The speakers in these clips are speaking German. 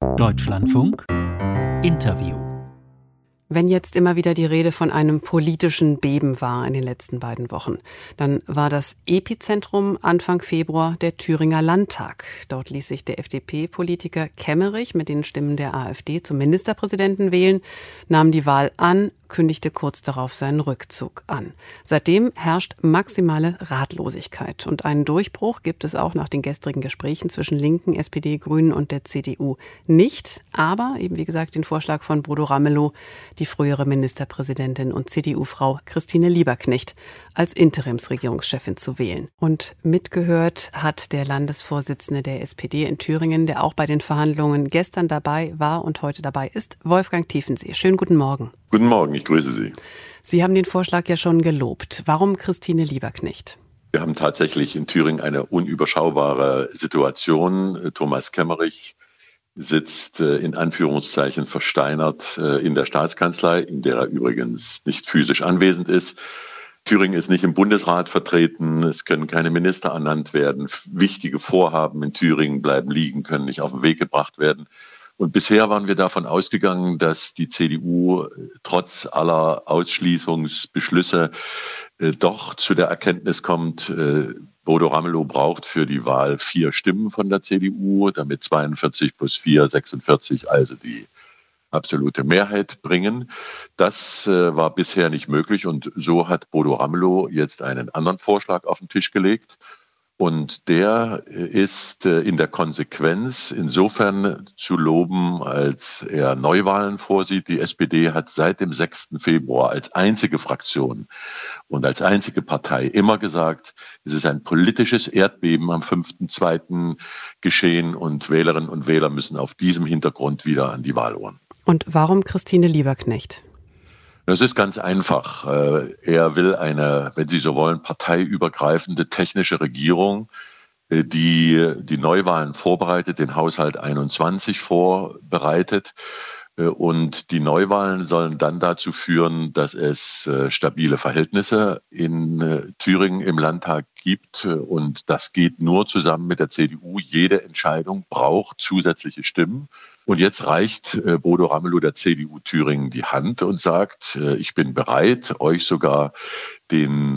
Deutschlandfunk Interview. Wenn jetzt immer wieder die Rede von einem politischen Beben war in den letzten beiden Wochen, dann war das Epizentrum Anfang Februar der Thüringer Landtag. Dort ließ sich der FDP-Politiker Kemmerich mit den Stimmen der AfD zum Ministerpräsidenten wählen, nahm die Wahl an, kündigte kurz darauf seinen Rückzug an. Seitdem herrscht maximale Ratlosigkeit. Und einen Durchbruch gibt es auch nach den gestrigen Gesprächen zwischen Linken, SPD, Grünen und der CDU nicht. Aber eben wie gesagt den Vorschlag von Bodo Ramelow, die frühere Ministerpräsidentin und CDU-Frau Christine Lieberknecht als Interimsregierungschefin zu wählen. Und mitgehört hat der Landesvorsitzende der SPD in Thüringen, der auch bei den Verhandlungen gestern dabei war und heute dabei ist, Wolfgang Tiefensee. Schönen guten Morgen. Guten Morgen, ich grüße Sie. Sie haben den Vorschlag ja schon gelobt. Warum Christine Lieberknecht? Wir haben tatsächlich in Thüringen eine unüberschaubare Situation. Thomas Kemmerich sitzt in Anführungszeichen versteinert in der Staatskanzlei, in der er übrigens nicht physisch anwesend ist. Thüringen ist nicht im Bundesrat vertreten, es können keine Minister ernannt werden. Wichtige Vorhaben in Thüringen bleiben liegen, können nicht auf den Weg gebracht werden. Und bisher waren wir davon ausgegangen, dass die CDU trotz aller Ausschließungsbeschlüsse doch zu der Erkenntnis kommt, Bodo Ramelow braucht für die Wahl 4 Stimmen von der CDU, damit 42 plus 4, 46, also die absolute Mehrheit bringen. Das war bisher nicht möglich und so hat Bodo Ramelow jetzt einen anderen Vorschlag auf den Tisch gelegt. Und der ist in der Konsequenz insofern zu loben, als er Neuwahlen vorsieht. Die SPD hat seit dem 6. Februar als einzige Fraktion und als einzige Partei immer gesagt, es ist ein politisches Erdbeben am 5.2. geschehen und Wählerinnen und Wähler müssen auf diesem Hintergrund wieder an die Wahluhren. Und warum Christine Lieberknecht? Das ist ganz einfach. Er will eine, wenn Sie so wollen, parteiübergreifende technische Regierung, die die Neuwahlen vorbereitet, den Haushalt 21 vorbereitet. Und die Neuwahlen sollen dann dazu führen, dass es stabile Verhältnisse in Thüringen im Landtag gibt. Und das geht nur zusammen mit der CDU. Jede Entscheidung braucht zusätzliche Stimmen. Und jetzt reicht Bodo Ramelow der CDU Thüringen die Hand und sagt, ich bin bereit, euch sogar den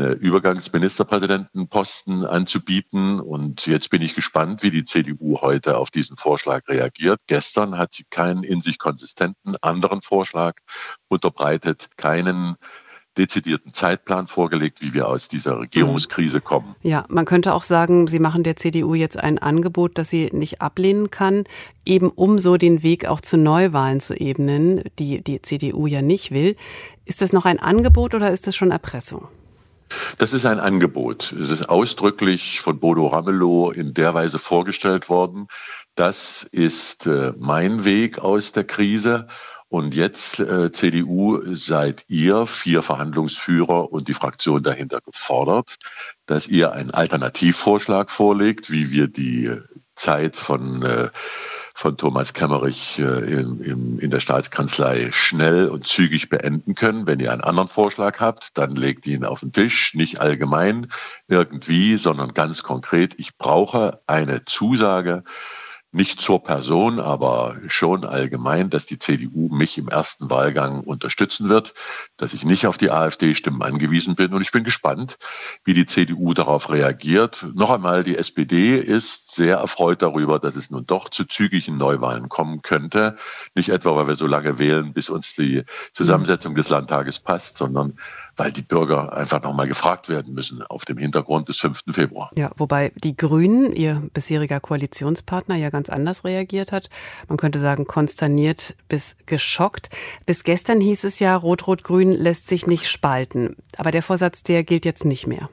Übergangsministerpräsidentenposten anzubieten. Und jetzt bin ich gespannt, wie die CDU heute auf diesen Vorschlag reagiert. Gestern hat sie keinen in sich konsistenten anderen Vorschlag unterbreitet, keinen dezidierten Zeitplan vorgelegt, wie wir aus dieser Regierungskrise kommen. Ja, man könnte auch sagen, Sie machen der CDU jetzt ein Angebot, das sie nicht ablehnen kann, eben um so den Weg auch zu Neuwahlen zu ebnen, die die CDU ja nicht will. Ist das noch ein Angebot oder ist das schon Erpressung? Das ist ein Angebot. Es ist ausdrücklich von Bodo Ramelow in der Weise vorgestellt worden. Das ist mein Weg aus der Krise. Und jetzt, CDU, seid ihr 4 Verhandlungsführer und die Fraktion dahinter gefordert, dass ihr einen Alternativvorschlag vorlegt, wie wir die Zeit von Thomas Kemmerich in der Staatskanzlei schnell und zügig beenden können. Wenn ihr einen anderen Vorschlag habt, dann legt ihn auf den Tisch, nicht allgemein irgendwie, sondern ganz konkret. Ich brauche eine Zusage, nicht zur Person, aber schon allgemein, dass die CDU mich im ersten Wahlgang unterstützen wird, dass ich nicht auf die AfD-Stimmen angewiesen bin. Und ich bin gespannt, wie die CDU darauf reagiert. Noch einmal, die SPD ist sehr erfreut darüber, dass es nun doch zu zügigen Neuwahlen kommen könnte. Nicht etwa, weil wir so lange wählen, bis uns die Zusammensetzung des Landtages passt, sondern weil die Bürger einfach nochmal gefragt werden müssen auf dem Hintergrund des 5. Februar. Ja, wobei die Grünen, ihr bisheriger Koalitionspartner, ja ganz anders reagiert hat. Man könnte sagen, konsterniert bis geschockt. Bis gestern hieß es ja, Rot-Rot-Grün lässt sich nicht spalten. Aber der Vorsatz, der gilt jetzt nicht mehr.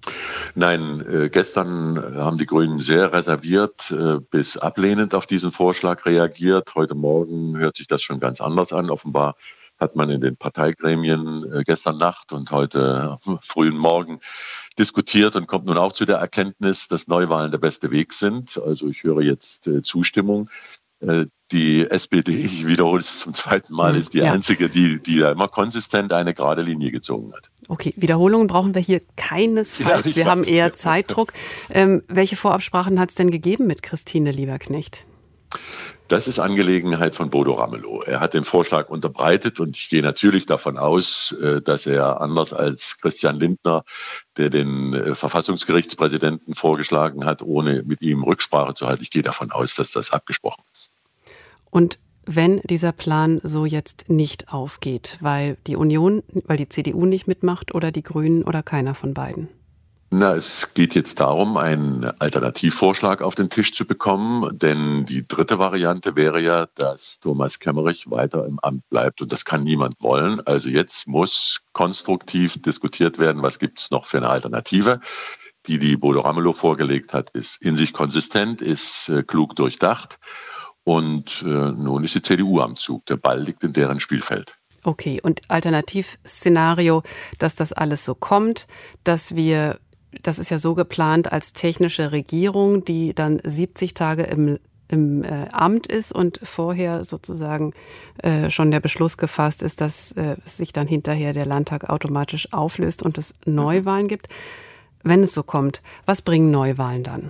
Nein, gestern haben die Grünen sehr reserviert bis ablehnend auf diesen Vorschlag reagiert. Heute Morgen hört sich das schon ganz anders an. Offenbar hat man in den Parteigremien gestern Nacht und heute frühen Morgen diskutiert und kommt nun auch zu der Erkenntnis, dass Neuwahlen der beste Weg sind. Also ich höre jetzt Zustimmung. Die SPD, ich wiederhole es zum zweiten Mal, ist die einzige, die da immer konsistent eine gerade Linie gezogen hat. Okay, Wiederholungen brauchen wir hier keinesfalls. Wir haben eher Zeitdruck. Welche Vorabsprachen hat es denn gegeben mit Christine Lieberknecht? Das ist Angelegenheit von Bodo Ramelow. Er hat den Vorschlag unterbreitet und ich gehe natürlich davon aus, dass er anders als Christian Lindner, der den Verfassungsgerichtspräsidenten vorgeschlagen hat, ohne mit ihm Rücksprache zu halten, ich gehe davon aus, dass das abgesprochen ist. Und wenn dieser Plan so jetzt nicht aufgeht, weil die CDU nicht mitmacht oder die Grünen oder keiner von beiden? Na, es geht jetzt darum, einen Alternativvorschlag auf den Tisch zu bekommen, denn die dritte Variante wäre ja, dass Thomas Kemmerich weiter im Amt bleibt und das kann niemand wollen. Also jetzt muss konstruktiv diskutiert werden, was gibt es noch für eine Alternative. Die Bodo Ramelow vorgelegt hat, ist in sich konsistent, ist klug durchdacht und nun ist die CDU am Zug. Der Ball liegt in deren Spielfeld. Okay, und Alternativszenario, dass das alles so kommt, das ist ja so geplant als technische Regierung, die dann 70 Tage im Amt ist und vorher sozusagen schon der Beschluss gefasst ist, dass sich dann hinterher der Landtag automatisch auflöst und es Neuwahlen gibt. Wenn es so kommt, was bringen Neuwahlen dann?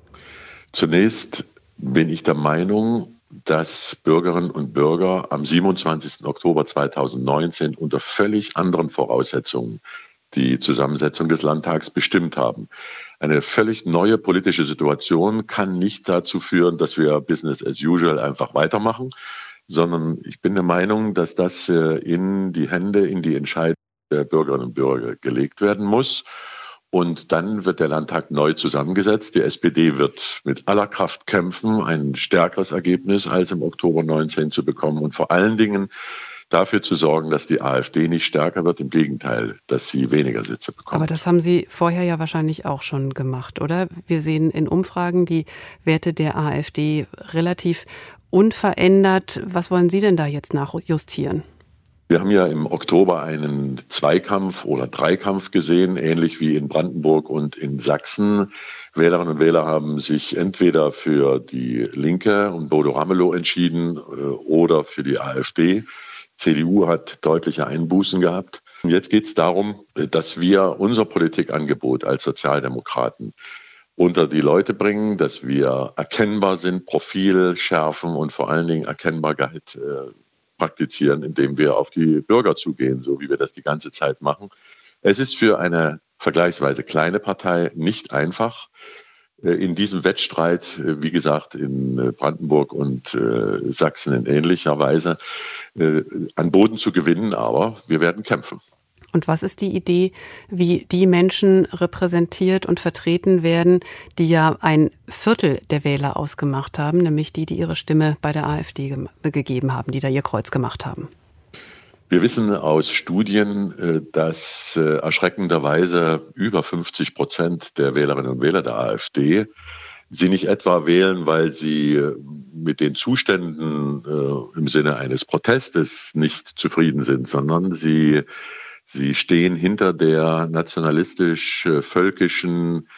Zunächst bin ich der Meinung, dass Bürgerinnen und Bürger am 27. Oktober 2019 unter völlig anderen Voraussetzungen die Zusammensetzung des Landtags bestimmt haben. Eine völlig neue politische Situation kann nicht dazu führen, dass wir Business as usual einfach weitermachen, sondern ich bin der Meinung, dass das in die Hände, in die Entscheidung der Bürgerinnen und Bürger gelegt werden muss. Und dann wird der Landtag neu zusammengesetzt. Die SPD wird mit aller Kraft kämpfen, ein stärkeres Ergebnis als im Oktober 19 zu bekommen und vor allen Dingen dafür zu sorgen, dass die AfD nicht stärker wird. Im Gegenteil, dass sie weniger Sitze bekommt. Aber das haben Sie vorher ja wahrscheinlich auch schon gemacht, oder? Wir sehen in Umfragen die Werte der AfD relativ unverändert. Was wollen Sie denn da jetzt nachjustieren? Wir haben ja im Oktober einen Zweikampf oder Dreikampf gesehen, ähnlich wie in Brandenburg und in Sachsen. Wählerinnen und Wähler haben sich entweder für die Linke und Bodo Ramelow entschieden oder für die AfD. CDU hat deutliche Einbußen gehabt. Und jetzt geht es darum, dass wir unser Politikangebot als Sozialdemokraten unter die Leute bringen, dass wir erkennbar sind, Profil schärfen und vor allen Dingen Erkennbarkeit praktizieren, indem wir auf die Bürger zugehen, so wie wir das die ganze Zeit machen. Es ist für eine vergleichsweise kleine Partei nicht einfach, in diesem Wettstreit, wie gesagt, in Brandenburg und Sachsen in ähnlicher Weise an Boden zu gewinnen, aber wir werden kämpfen. Und was ist die Idee, wie die Menschen repräsentiert und vertreten werden, die ja ein Viertel der Wähler ausgemacht haben, nämlich die ihre Stimme bei der AfD gegeben haben, die da ihr Kreuz gemacht haben? Wir wissen aus Studien, dass erschreckenderweise über 50% der Wählerinnen und Wähler der AfD sie nicht etwa wählen, weil sie mit den Zuständen im Sinne eines Protestes nicht zufrieden sind, sondern sie stehen hinter der nationalistisch-völkischen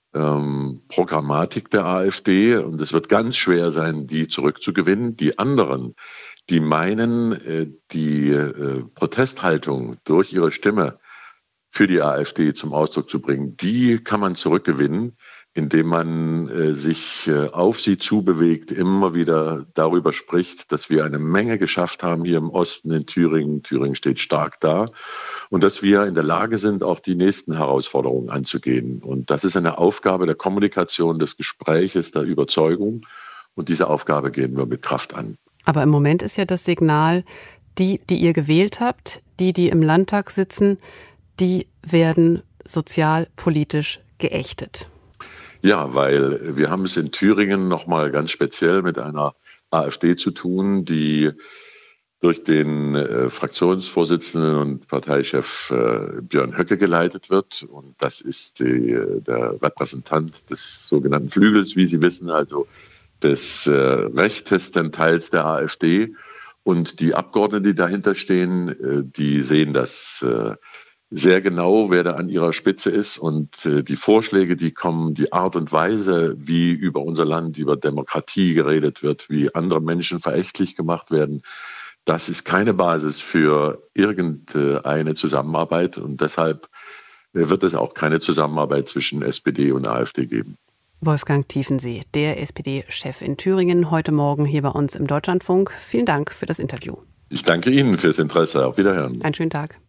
Programmatik der AfD und es wird ganz schwer sein, die zurückzugewinnen. Die anderen, die meinen, die Protesthaltung durch ihre Stimme für die AfD zum Ausdruck zu bringen, die kann man zurückgewinnen, indem man sich auf sie zubewegt, immer wieder darüber spricht, dass wir eine Menge geschafft haben hier im Osten in Thüringen. Thüringen steht stark da und dass wir in der Lage sind, auch die nächsten Herausforderungen anzugehen. Und das ist eine Aufgabe der Kommunikation, des Gespräches, der Überzeugung. Und diese Aufgabe gehen wir mit Kraft an. Aber im Moment ist ja das Signal, die ihr gewählt habt, die im Landtag sitzen, die werden sozialpolitisch geächtet. Ja, weil wir haben es in Thüringen nochmal ganz speziell mit einer AfD zu tun, die durch den Fraktionsvorsitzenden und Parteichef Björn Höcke geleitet wird. Und das ist der Repräsentant des sogenannten Flügels, wie Sie wissen, also des rechtesten Teils der AfD. Und die Abgeordneten, die dahinter stehen, die sehen das sehr genau, wer da an ihrer Spitze ist. Und die Vorschläge, die kommen, die Art und Weise, wie über unser Land, über Demokratie geredet wird, wie andere Menschen verächtlich gemacht werden, das ist keine Basis für irgendeine Zusammenarbeit. Und deshalb wird es auch keine Zusammenarbeit zwischen SPD und AfD geben. Wolfgang Tiefensee, der SPD-Chef in Thüringen, heute Morgen hier bei uns im Deutschlandfunk. Vielen Dank für das Interview. Ich danke Ihnen fürs Interesse. Auf Wiederhören. Einen schönen Tag.